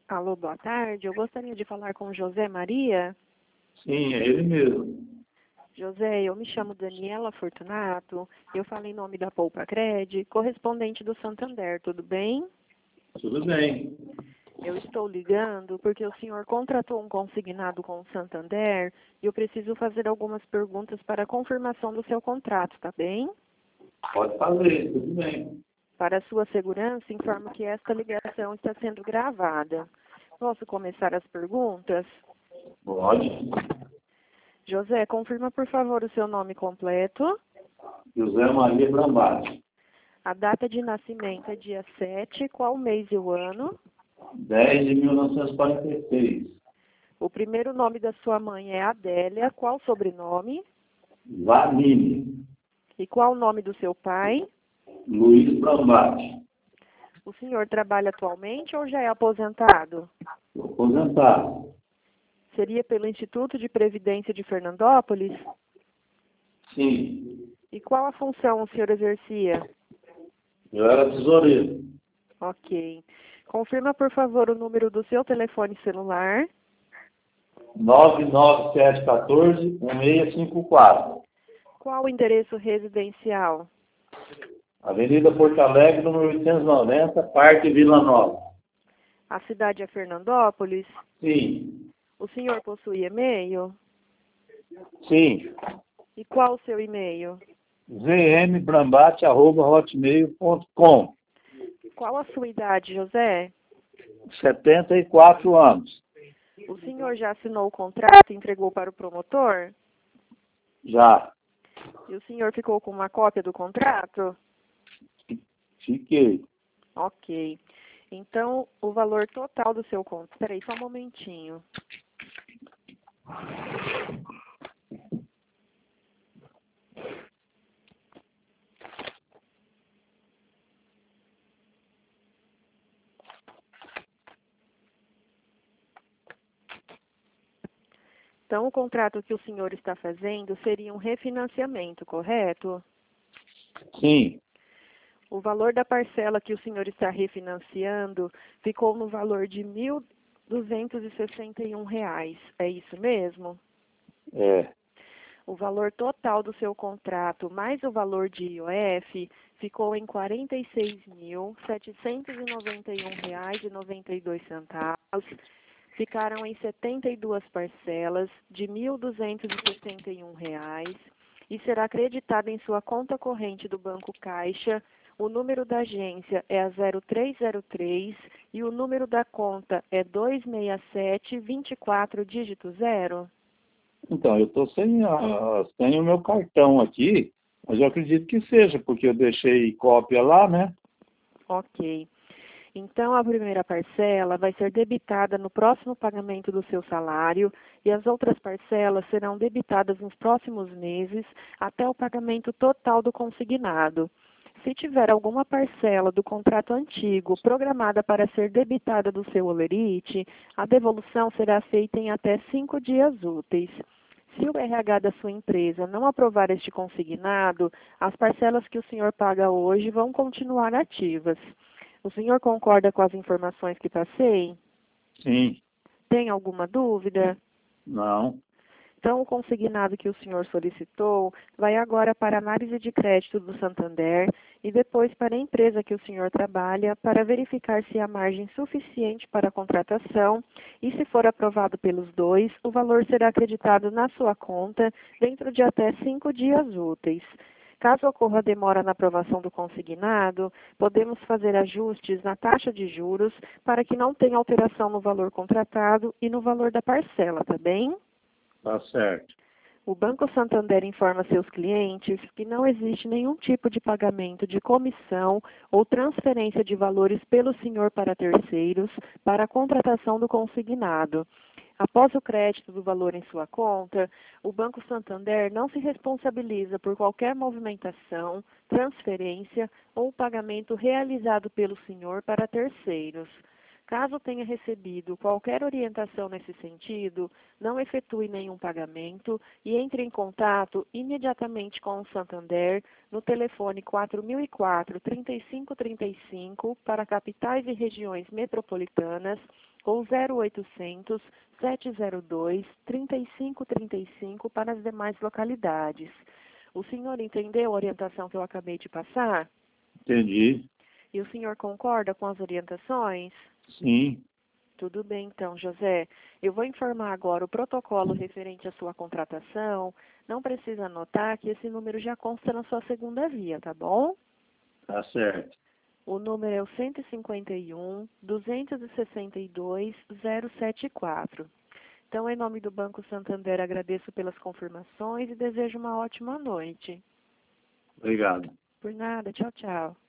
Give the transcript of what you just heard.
Alô, boa tarde. Eu gostaria de falar com José Maria. Sim, é ele mesmo. José, eu me chamo Daniela Fortunato. Eu falo em nome da Poupa Cred, correspondente do Santander. Tudo bem? Tudo bem. Eu estou ligando porque o senhor contratou um consignado com o Santander e eu preciso fazer algumas perguntas para a confirmação do seu contrato, tá bem? Pode fazer, tudo bem. Para a sua segurança, informo que esta ligação está sendo gravada. Posso começar as perguntas? Pode. José, confirma por favor o seu nome completo. José Maria Brambati, A data de nascimento é dia 7, qual mês e o ano? 10 de 1946. O primeiro nome da sua mãe é Adélia, qual sobrenome? Vanille, E qual o nome do seu pai? Luiz Brambati. O senhor trabalha atualmente ou já é aposentado? Estou aposentado. Seria pelo Instituto de Previdência de Fernandópolis? Sim, E qual a função o senhor exercia? eu era tesoureiro. Ok. Confirma, por favor, o número do seu telefone celular. 99714-1654. Qual o endereço residencial? Avenida Porto Alegre, número 890, Parque Vila Nova. A cidade é Fernandópolis? Sim, O senhor possui e-mail? sim. E qual o seu e-mail? vmbrambati@hotmail.com. Qual a sua idade, José? 74 anos. O senhor já assinou o contrato e entregou para o promotor? Já. E o senhor ficou com uma cópia do contrato? Fiquei. Ok. Então, o valor total do seu contrato... Espera aí, só um momentinho. Então, o contrato que o senhor está fazendo seria um refinanciamento, correto? Sim, O valor da parcela que o senhor está refinanciando ficou no valor de R$ 1.261. É isso mesmo? é. O valor total do seu contrato mais o valor de IOF ficou em R$ 46.791,92. Ficaram em 72 parcelas de R$ 1.261 e será acreditado em sua conta corrente do Banco Caixa. O número da agência é a 0303 e o número da conta é 26724 dígito 0. Então, eu estou sem o meu cartão aqui, mas eu acredito que seja, porque eu deixei cópia lá, né? Ok. Então, a primeira parcela vai ser debitada no próximo pagamento do seu salário e as outras parcelas serão debitadas nos próximos meses até o pagamento total do consignado. Se tiver alguma parcela do contrato antigo programada para ser debitada do seu holerite, a devolução será feita em até 5 dias úteis. Se o RH da sua empresa não aprovar este consignado, as parcelas que o senhor paga hoje vão continuar ativas. O senhor concorda com as informações que passei? Sim. Tem alguma dúvida? Não. Então, o consignado que o senhor solicitou vai agora para a análise de crédito do Santander e depois para a empresa que o senhor trabalha para verificar se há margem suficiente para a contratação e, se for aprovado pelos dois, o valor será acreditado na sua conta dentro de até 5 dias úteis. Caso ocorra demora na aprovação do consignado, podemos fazer ajustes na taxa de juros para que não tenha alteração no valor contratado e no valor da parcela, tá bem? Tá certo. O Banco Santander informa seus clientes que não existe nenhum tipo de pagamento de comissão ou transferência de valores pelo senhor para terceiros para a contratação do consignado. Após o crédito do valor em sua conta, o Banco Santander não se responsabiliza por qualquer movimentação, transferência ou pagamento realizado pelo senhor para terceiros. Caso tenha recebido qualquer orientação nesse sentido, não efetue nenhum pagamento e entre em contato imediatamente com o Santander no telefone 4004-3535 para capitais e regiões metropolitanas ou 0800 702 3535 para as demais localidades. O senhor entendeu a orientação que eu acabei de passar? Entendi. E o senhor concorda com as orientações? Sim. Tudo bem, então, José. Eu vou informar agora o protocolo referente à sua contratação. Não precisa anotar que esse número já consta na sua segunda via, tá bom? Tá certo. O número é o 151-262-074. Então, em nome do Banco Santander, agradeço pelas confirmações e desejo uma ótima noite. Obrigado. Por nada. Tchau, tchau.